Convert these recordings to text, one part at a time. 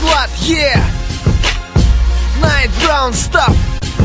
Влад, yeah. Night Brown, stop.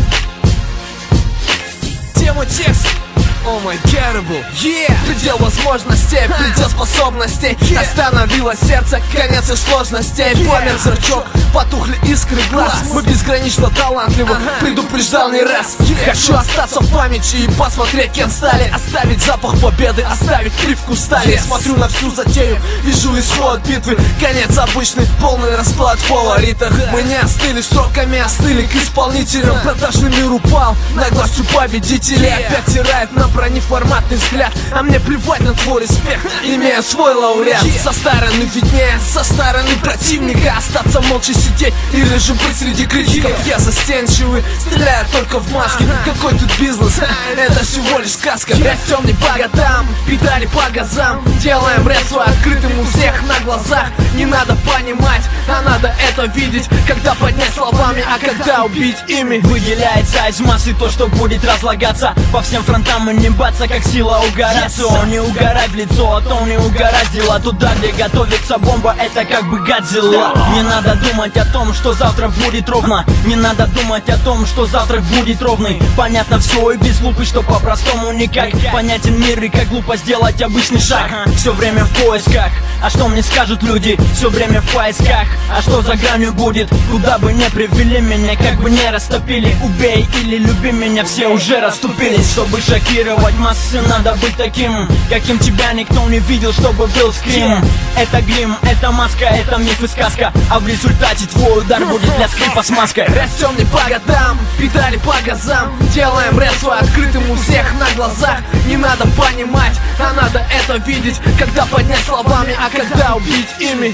Тема текст. Oh my terrible, yeah. Предел возможностей, предел способностей. Остановило сердце, конец и сложностей. Помер зрачок, потухли искры глаз. Мы безгранично талантливы, предупреждал не раз. Хочу остаться в памяти и посмотреть, кем стали. Оставить запах победы, оставить привкус стали. Смотрю на всю затею, вижу исход битвы. Конец обычный, полный расклад в фаворитах. Мы не остыли, строками остыли к исполнителям. Продажный мир упал на глазу победителей. Опять тирает на бронеформатный взгляд, а мне плевать на твой респект, имея свой лауреат. Со стороны виднее, со стороны противника. Остаться молча сидеть или же быть среди критиков. Я застенчивый, стреляю только в маски. Какой тут бизнес, это всего лишь сказка. Растем не по годам, педали по газам. Делаем рэп свой открытым у всех на глазах. Не надо понимать, а надо это видеть. Когда поднять словами, а когда убить ими. Выделяется из массы то, что будет разлагаться по всем фронтам и не баться, как сила угораться. Не угорай в лицо, а то не угораздило. Туда, где готовится бомба, это как бы Годзилла. Не надо думать о том, что завтра будет ровно. Не надо думать о том, что завтрак будет ровный. Понятно все и без лупы, что по-простому никак. Понятен мир и как глупо сделать обычный шаг. Все время в поисках, а что мне скажут люди? Все время в поисках, а что за гранью будет? Куда бы не привели меня, как бы не растопили. Убей или люби меня, все уже расступились. Чтобы шокировать массы, надо быть таким, каким тебя никто не видел, чтобы был скрим. Это грим, это маска, это миф и сказка. А в результате твой удар будет для скрипа с маской. Растем не по годам, педали по газам. Делаем рэп свой открытым у всех на глазах. Не надо понимать, а надо это видеть. Когда поднять словами, а когда убить ими.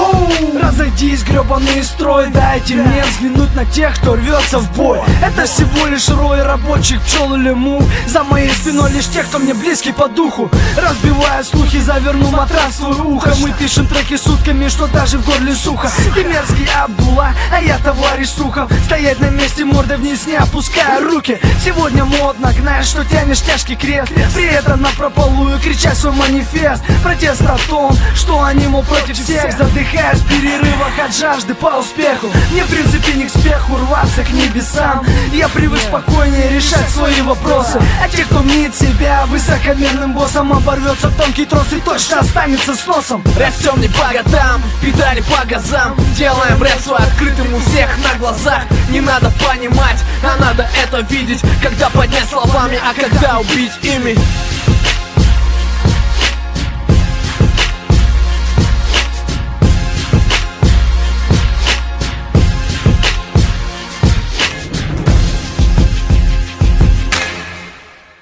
Разойдись, гребаный строй, дайте мне взглянуть на тех, кто рвется в бой. Это всего лишь рой рабочих пчел или мух. За моей спиной лишь те, кто мне близкий по духу. Разбивая слухи, заверну матрас в свое ухо. Мы пишем треки сутками, что даже в горле сухо. Ты мерзкий Абдулла, а я товарищ Сухов. Стоять на месте, мордой вниз, не опуская руки. Сегодня модно, знаешь, что тянешь тяжкий крест. При этом напропалую кричать свой манифест. Протест о том, что они, мол, против всех. Задыхаясь в перерывах от жажды по успеху. Мне в принципе не к спеху рваться к небесам. Я привык спокойнее решать свои вопросы. А те, кто мнит себя высокомерным боссом, оборвется тонкий трос и точно останется с носом. Растем не по годам, педали по газам. Делаем рэп свой открытым у всех на глазах. Не надо понимать, а надо это видеть. Когда поднять словами, а когда убить ими.